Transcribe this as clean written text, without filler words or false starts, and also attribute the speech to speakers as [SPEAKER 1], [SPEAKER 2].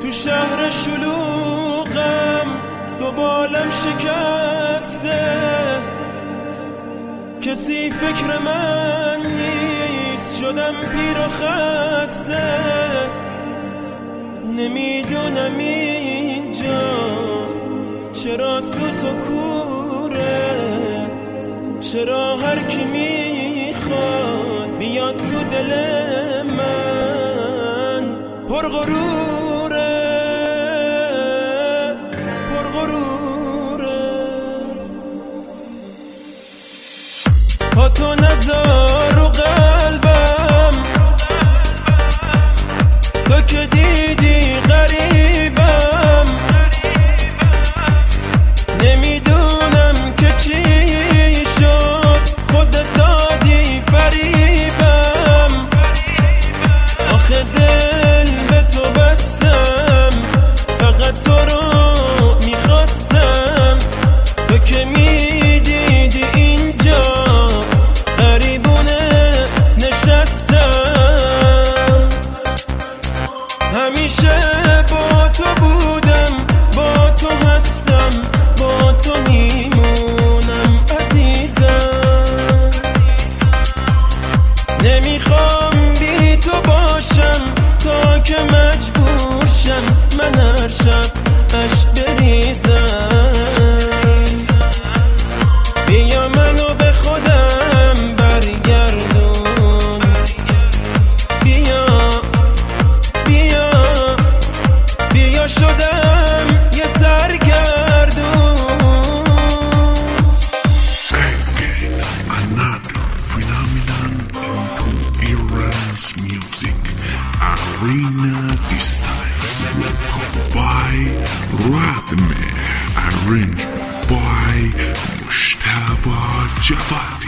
[SPEAKER 1] تو شهر شلوغم دو بالم شکسته، کسی فکر من نیست، شدم پیر و خسته. نمیدونم اینجا چرا سوت و کوره، چرا هر کی میخواد بیاد تو دل من. پرغروره پا تو نذار رو قلبم، تو که دیدی غریبم. نمیدونم که چی شد، خودت دادی فریبم. آخه دل به تو بستم، فقط تو رو میخواستم. تو که میدیدی اینجا غریبونه نشستم. همیشه با تو بودم، با تو هستم، با تو میمونم عزیزم. نمیخوام بی تو باشم تا که مجبور شم من هر شب عشق بریزم. بیا منو به خودم برگردون، بیا بیا بیا شدم یه سرگردون.
[SPEAKER 2] Again, another phenomenon into Iran's music arena, this time by Radme, arranged by Mushtaba Jafar.